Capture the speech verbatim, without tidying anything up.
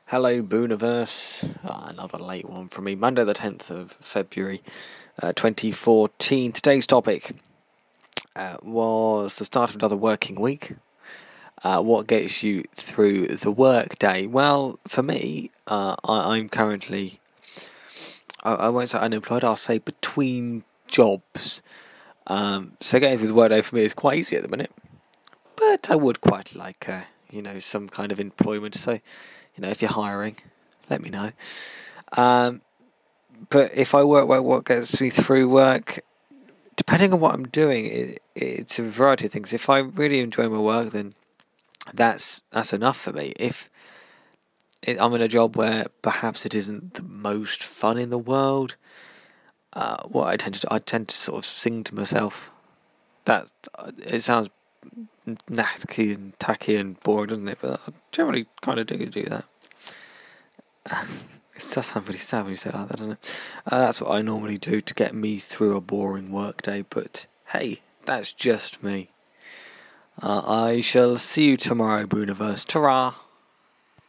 Hello, Booniverse. Ah, another late one from me. Monday, the tenth of February, uh, twenty fourteen. Today's topic uh, was the start of another working week. Uh, what gets you through the work day? Well, for me, uh, I, I'm currently, I, I won't say unemployed, I'll say between jobs. Um, so getting through the work day for me is quite easy at the minute. But I would quite like, uh, you know, some kind of employment. So, you know, if you're hiring, let me know. Um, but if I work well, what gets me through work, depending on what I'm doing, it, it's a variety of things. If I really enjoy my work, then that's that's enough for me. If it, I'm in a job where perhaps it isn't the most fun in the world, uh, what I tend to do, I tend to sort of sing to myself. That it sounds knacky and tacky and boring, doesn't it? But I generally kind of do do that. It does sound really sad when you say it like that, doesn't it? Uh, that's what I normally do to get me through a boring workday. But hey, that's just me. Uh, I shall see you tomorrow, Booniverse. Ta-ra!